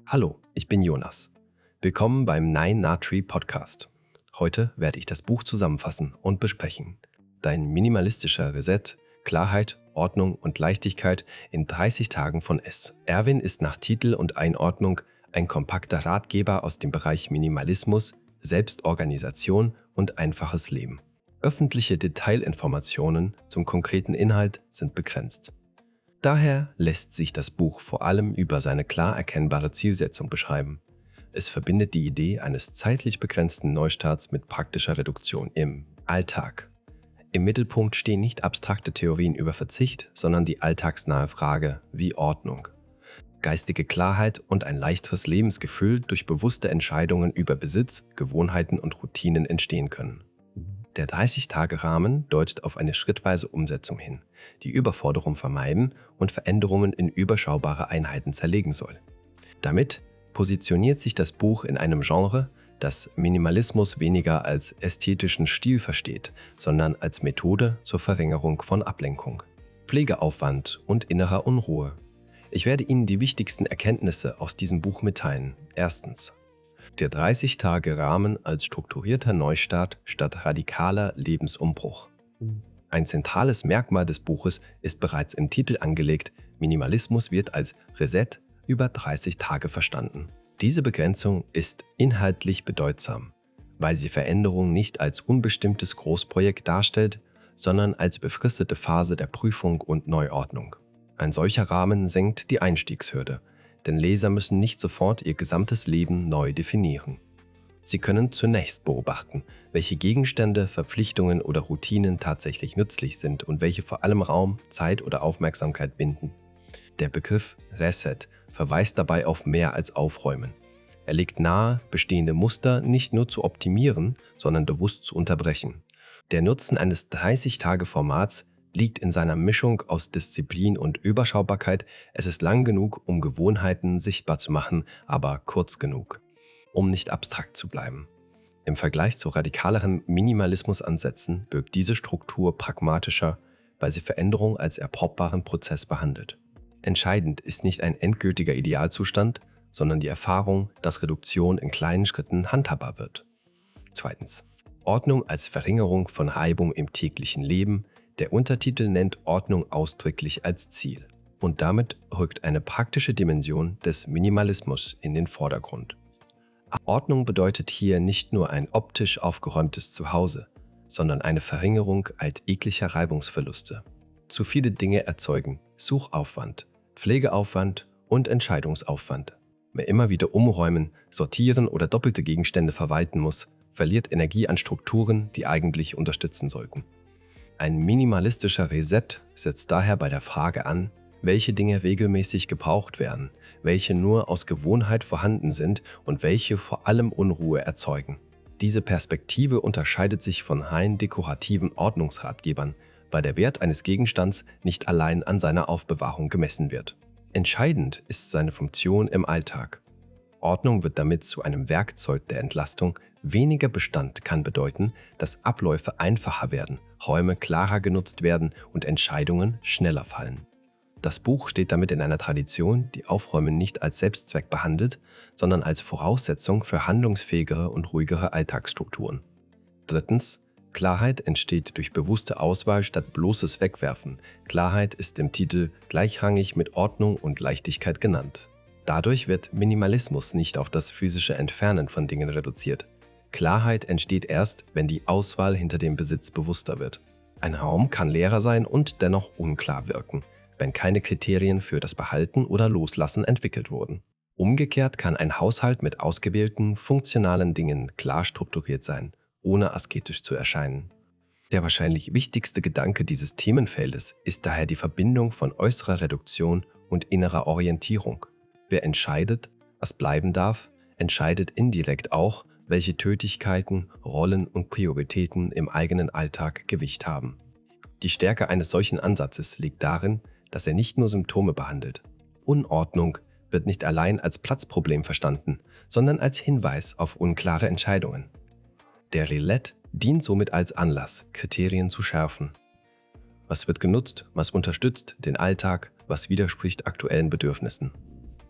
Hallo, ich bin Jonas. Willkommen beim Nine Na Tree Podcast. Heute werde ich das Buch zusammenfassen und besprechen. Dein minimalistischer Reset, Klarheit, Ordnung und Leichtigkeit in 30 Tagen von S. Erwin ist nach Titel und Einordnung ein kompakter Ratgeber aus dem Bereich Minimalismus, Selbstorganisation und einfaches Leben. Öffentliche Detailinformationen zum konkreten Inhalt sind begrenzt. Daher lässt sich das Buch vor allem über seine klar erkennbare Zielsetzung beschreiben. Es verbindet die Idee eines zeitlich begrenzten Neustarts mit praktischer Reduktion im Alltag. Im Mittelpunkt stehen nicht abstrakte Theorien über Verzicht, sondern die alltagsnahe Frage wie Ordnung. Geistige Klarheit und ein leichteres Lebensgefühl durch bewusste Entscheidungen über Besitz, Gewohnheiten und Routinen entstehen können. Der 30-Tage-Rahmen deutet auf eine schrittweise Umsetzung hin, die Überforderung vermeiden und Veränderungen in überschaubare Einheiten zerlegen soll. Damit positioniert sich das Buch in einem Genre, das Minimalismus weniger als ästhetischen Stil versteht, sondern als Methode zur Verringerung von Ablenkung, Pflegeaufwand und innerer Unruhe. Ich werde Ihnen die wichtigsten Erkenntnisse aus diesem Buch mitteilen. Erstens: Der 30-Tage-Rahmen als strukturierter Neustart statt radikaler Lebensumbruch. Ein zentrales Merkmal des Buches ist bereits im Titel angelegt: Minimalismus wird als Reset über 30 Tage verstanden. Diese Begrenzung ist inhaltlich bedeutsam, weil sie Veränderung nicht als unbestimmtes Großprojekt darstellt, sondern als befristete Phase der Prüfung und Neuordnung. Ein solcher Rahmen senkt die Einstiegshürde, denn Leser müssen nicht sofort ihr gesamtes Leben neu definieren. Sie können zunächst beobachten, welche Gegenstände, Verpflichtungen oder Routinen tatsächlich nützlich sind und welche vor allem Raum, Zeit oder Aufmerksamkeit binden. Der Begriff Reset verweist dabei auf mehr als Aufräumen. Er legt nahe, bestehende Muster nicht nur zu optimieren, sondern bewusst zu unterbrechen. Der Nutzen eines 30-Tage-Formats liegt in seiner Mischung aus Disziplin und Überschaubarkeit. Es ist lang genug, um Gewohnheiten sichtbar zu machen, aber kurz genug, um nicht abstrakt zu bleiben. Im Vergleich zu radikaleren Minimalismusansätzen wirkt diese Struktur pragmatischer, weil sie Veränderung als erprobbaren Prozess behandelt. Entscheidend ist nicht ein endgültiger Idealzustand, sondern die Erfahrung, dass Reduktion in kleinen Schritten handhabbar wird. Zweitens: Ordnung als Verringerung von Reibung im täglichen Leben. Der Untertitel nennt Ordnung ausdrücklich als Ziel. Und damit rückt eine praktische Dimension des Minimalismus in den Vordergrund. Ordnung bedeutet hier nicht nur ein optisch aufgeräumtes Zuhause, sondern eine Verringerung alltäglicher Reibungsverluste. Zu viele Dinge erzeugen Suchaufwand, Pflegeaufwand und Entscheidungsaufwand. Wer immer wieder umräumen, sortieren oder doppelte Gegenstände verwalten muss, verliert Energie an Strukturen, die eigentlich unterstützen sollten. Ein minimalistischer Reset setzt daher bei der Frage an, welche Dinge regelmäßig gebraucht werden, welche nur aus Gewohnheit vorhanden sind und welche vor allem Unruhe erzeugen. Diese Perspektive unterscheidet sich von rein dekorativen Ordnungsratgebern, weil der Wert eines Gegenstands nicht allein an seiner Aufbewahrung gemessen wird. Entscheidend ist seine Funktion im Alltag. Ordnung wird damit zu einem Werkzeug der Entlastung. Weniger Bestand kann bedeuten, dass Abläufe einfacher werden, Räume klarer genutzt werden und Entscheidungen schneller fallen. Das Buch steht damit in einer Tradition, die Aufräumen nicht als Selbstzweck behandelt, sondern als Voraussetzung für handlungsfähigere und ruhigere Alltagsstrukturen. Drittens: Klarheit entsteht durch bewusste Auswahl statt bloßes Wegwerfen. Klarheit ist im Titel gleichrangig mit Ordnung und Leichtigkeit genannt. Dadurch wird Minimalismus nicht auf das physische Entfernen von Dingen reduziert. Klarheit entsteht erst, wenn die Auswahl hinter dem Besitz bewusster wird. Ein Raum kann leerer sein und dennoch unklar wirken, wenn keine Kriterien für das Behalten oder Loslassen entwickelt wurden. Umgekehrt kann ein Haushalt mit ausgewählten, funktionalen Dingen klar strukturiert sein, ohne asketisch zu erscheinen. Der wahrscheinlich wichtigste Gedanke dieses Themenfeldes ist daher die Verbindung von äußerer Reduktion und innerer Orientierung. Wer entscheidet, was bleiben darf, entscheidet indirekt auch, welche Tätigkeiten, Rollen und Prioritäten im eigenen Alltag Gewicht haben. Die Stärke eines solchen Ansatzes liegt darin, dass er nicht nur Symptome behandelt. Unordnung wird nicht allein als Platzproblem verstanden, sondern als Hinweis auf unklare Entscheidungen. Der Reset dient somit als Anlass, Kriterien zu schärfen. Was wird genutzt, was unterstützt den Alltag, was widerspricht aktuellen Bedürfnissen.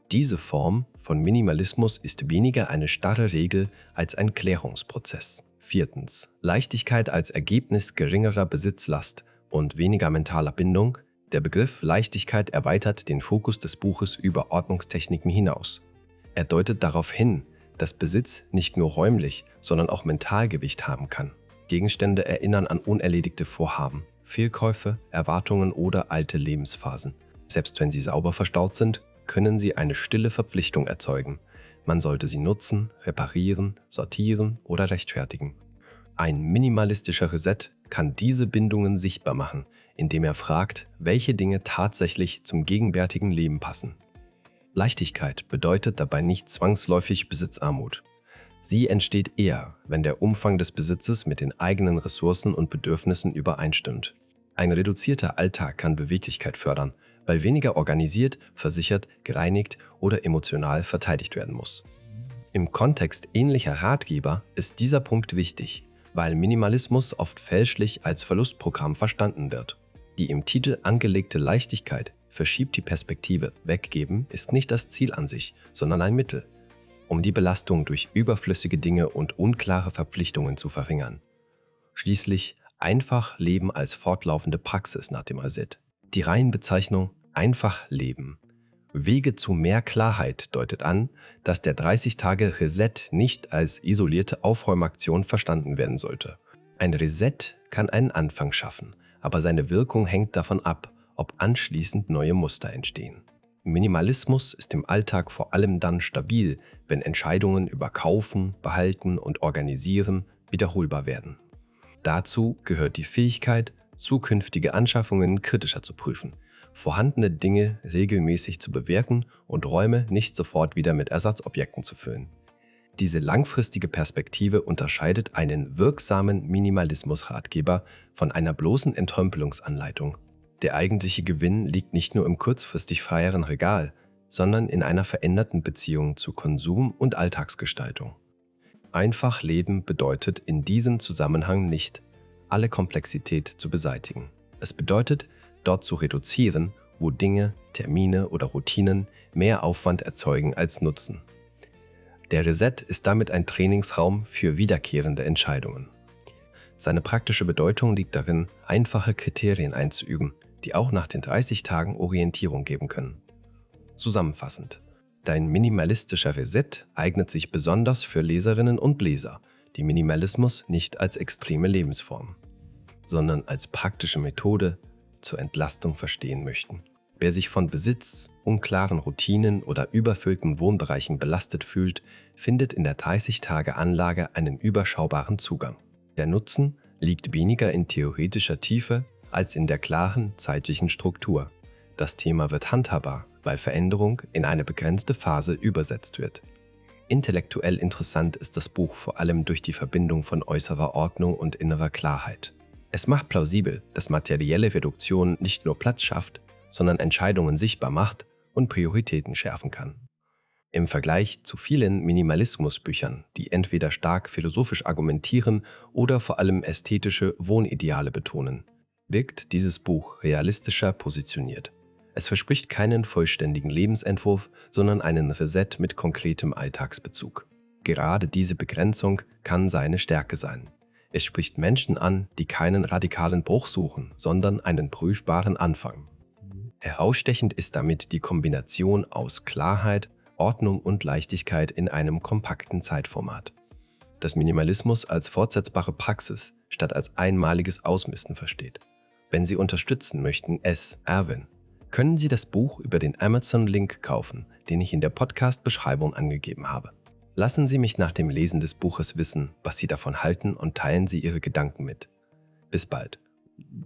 Diese Form von Minimalismus ist weniger eine starre Regel als ein Klärungsprozess. 4. Leichtigkeit als Ergebnis geringerer Besitzlast und weniger mentaler Bindung. Der Begriff Leichtigkeit erweitert den Fokus des Buches über Ordnungstechniken hinaus. Er deutet darauf hin, dass Besitz nicht nur räumlich, sondern auch Mentalgewicht haben kann. Gegenstände erinnern an unerledigte Vorhaben, Fehlkäufe, Erwartungen oder alte Lebensphasen. Selbst wenn sie sauber verstaut sind, können sie eine stille Verpflichtung erzeugen. Man sollte sie nutzen, reparieren, sortieren oder rechtfertigen. Ein minimalistischer Reset kann diese Bindungen sichtbar machen, indem er fragt, welche Dinge tatsächlich zum gegenwärtigen Leben passen. Leichtigkeit bedeutet dabei nicht zwangsläufig Besitzarmut. Sie entsteht eher, wenn der Umfang des Besitzes mit den eigenen Ressourcen und Bedürfnissen übereinstimmt. Ein reduzierter Alltag kann Beweglichkeit fördern, weil weniger organisiert, versichert, gereinigt oder emotional verteidigt werden muss. Im Kontext ähnlicher Ratgeber ist dieser Punkt wichtig, weil Minimalismus oft fälschlich als Verlustprogramm verstanden wird. Die im Titel angelegte Leichtigkeit verschiebt die Perspektive. Weggeben ist nicht das Ziel an sich, sondern ein Mittel, um die Belastung durch überflüssige Dinge und unklare Verpflichtungen zu verringern. Schließlich einfach leben als fortlaufende Praxis nach dem Reset. Die Reihenbezeichnung Einfach leben. Wege zu mehr Klarheit deutet an, dass der 30-Tage-Reset nicht als isolierte Aufräumaktion verstanden werden sollte. Ein Reset kann einen Anfang schaffen, aber seine Wirkung hängt davon ab, ob anschließend neue Muster entstehen. Minimalismus ist im Alltag vor allem dann stabil, wenn Entscheidungen über Kaufen, Behalten und Organisieren wiederholbar werden. Dazu gehört die Fähigkeit, zukünftige Anschaffungen kritischer zu prüfen, vorhandene Dinge regelmäßig zu bewerten und Räume nicht sofort wieder mit Ersatzobjekten zu füllen. Diese langfristige Perspektive unterscheidet einen wirksamen Minimalismus-Ratgeber von einer bloßen Entrümpelungsanleitung. Der eigentliche Gewinn liegt nicht nur im kurzfristig freieren Regal, sondern in einer veränderten Beziehung zu Konsum und Alltagsgestaltung. Einfach leben bedeutet in diesem Zusammenhang nicht, alle Komplexität zu beseitigen. Es bedeutet, dort zu reduzieren, wo Dinge, Termine oder Routinen mehr Aufwand erzeugen als Nutzen. Der Reset ist damit ein Trainingsraum für wiederkehrende Entscheidungen. Seine praktische Bedeutung liegt darin, einfache Kriterien einzuüben, die auch nach den 30 Tagen Orientierung geben können. Zusammenfassend: Dein minimalistischer Reset eignet sich besonders für Leserinnen und Leser, die Minimalismus nicht als extreme Lebensform, sondern als praktische Methode zur Entlastung verstehen möchten. Wer sich von Besitz, unklaren Routinen oder überfüllten Wohnbereichen belastet fühlt, findet in der 30-Tage-Anlage einen überschaubaren Zugang. Der Nutzen liegt weniger in theoretischer Tiefe als in der klaren zeitlichen Struktur. Das Thema wird handhabbar, weil Veränderung in eine begrenzte Phase übersetzt wird. Intellektuell interessant ist das Buch vor allem durch die Verbindung von äußerer Ordnung und innerer Klarheit. Es macht plausibel, dass materielle Reduktion nicht nur Platz schafft, sondern Entscheidungen sichtbar macht und Prioritäten schärfen kann. Im Vergleich zu vielen Minimalismusbüchern, die entweder stark philosophisch argumentieren oder vor allem ästhetische Wohnideale betonen, wirkt dieses Buch realistischer positioniert. Es verspricht keinen vollständigen Lebensentwurf, sondern einen Reset mit konkretem Alltagsbezug. Gerade diese Begrenzung kann seine Stärke sein. Es spricht Menschen an, die keinen radikalen Bruch suchen, sondern einen prüfbaren Anfang. Herausstechend ist damit die Kombination aus Klarheit, Ordnung und Leichtigkeit in einem kompakten Zeitformat. Das Minimalismus als fortsetzbare Praxis statt als einmaliges Ausmisten versteht. Wenn Sie unterstützen möchten, Erwin, können Sie das Buch über den Amazon-Link kaufen, den ich in der Podcast-Beschreibung angegeben habe. Lassen Sie mich nach dem Lesen des Buches wissen, was Sie davon halten und teilen Sie Ihre Gedanken mit. Bis bald.